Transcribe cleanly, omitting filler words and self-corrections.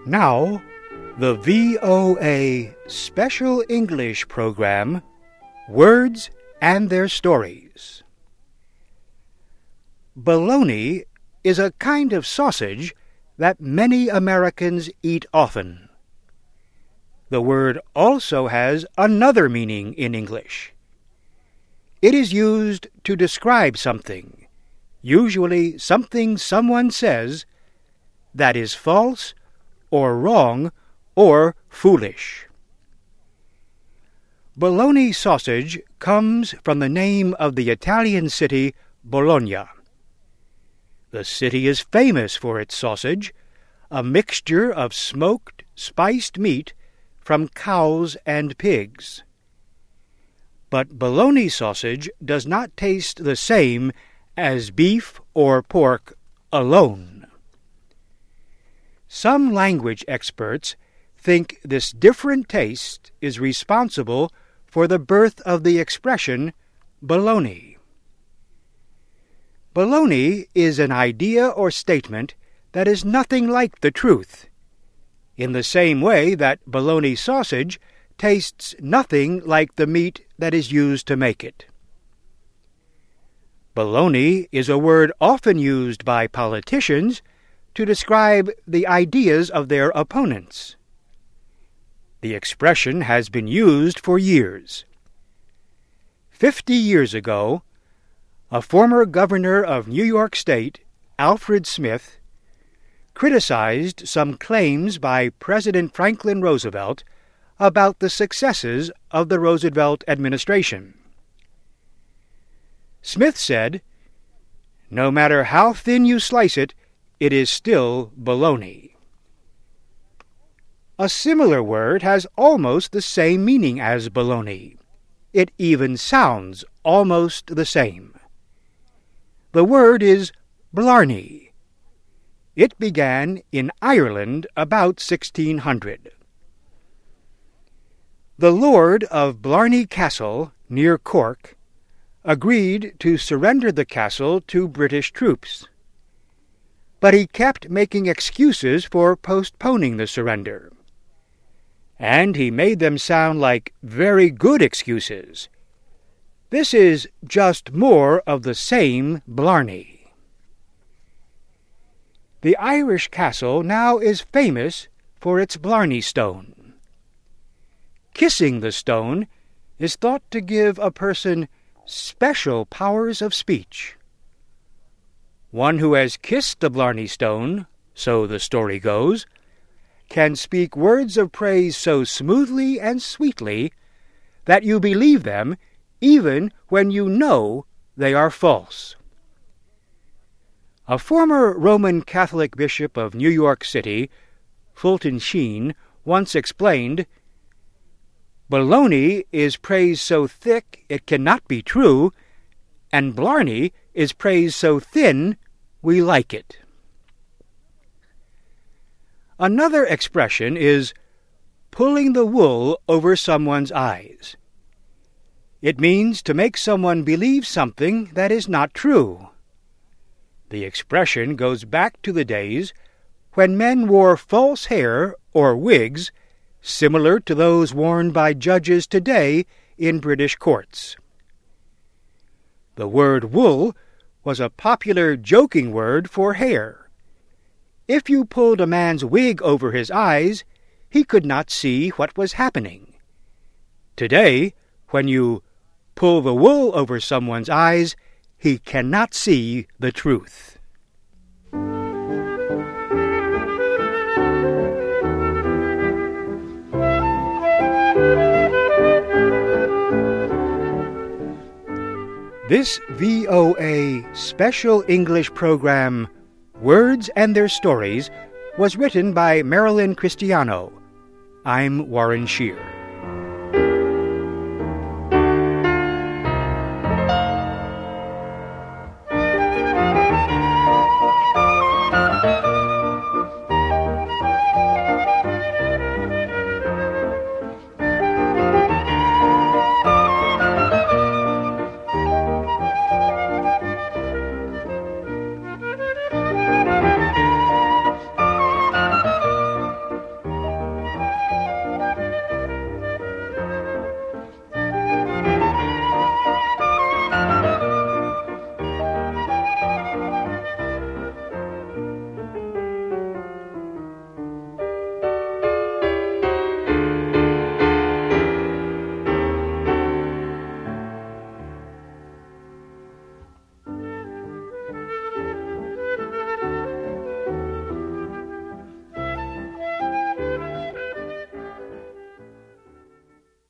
Now, the VOA Special English program, Words and Their Stories. Bologna is a kind of sausage that many Americans eat often. The word also has another meaning in English. It is used to describe something, usually something someone says, that is false or wrong or foolish. Bologna sausage comes from the name of the Italian city Bologna. The city is famous for its sausage, a mixture of smoked, spiced meat from cows and pigs. But bologna sausage does not taste the same as beef or pork alone. Some language experts think this different taste is responsible for the birth of the expression bologna. Bologna is an idea or statement that is nothing like the truth, in the same way that bologna sausage tastes nothing like the meat that is used to make it. Bologna is a word often used by politicians to describe the ideas of their opponents. The expression has been used for years. 50 years ago, a former governor of New York State, Alfred Smith, criticized some claims by President Franklin Roosevelt about the successes of the Roosevelt administration. Smith said, "No matter how thin you slice it, it is still bologna." A similar word has almost the same meaning as bologna. It even sounds almost the same. The word is blarney. It began in Ireland about 1600. The Lord of Blarney Castle, near Cork, agreed to surrender the castle to British troops. But he kept making excuses for postponing the surrender. And he made them sound like very good excuses. This is just more of the same blarney. The Irish castle now is famous for its blarney stone. Kissing the stone is thought to give a person special powers of speech. One who has kissed the blarney stone, so the story goes, can speak words of praise so smoothly and sweetly that you believe them even when you know they are false. A former Roman Catholic bishop of New York City, Fulton Sheen, once explained, "Bologna is praised so thick it cannot be true, and blarney is praised so thin we like it." Another expression is pulling the wool over someone's eyes. It means to make someone believe something that is not true. The expression goes back to the days when men wore false hair or wigs similar to those worn by judges today in British courts. The word wool was a popular joking word for hair. If you pulled a man's wig over his eyes, he could not see what was happening. Today, when you pull the wool over someone's eyes, he cannot see the truth. This VOA Special English program, Words and Their Stories, was written by Marilyn Cristiano. I'm Warren Shear.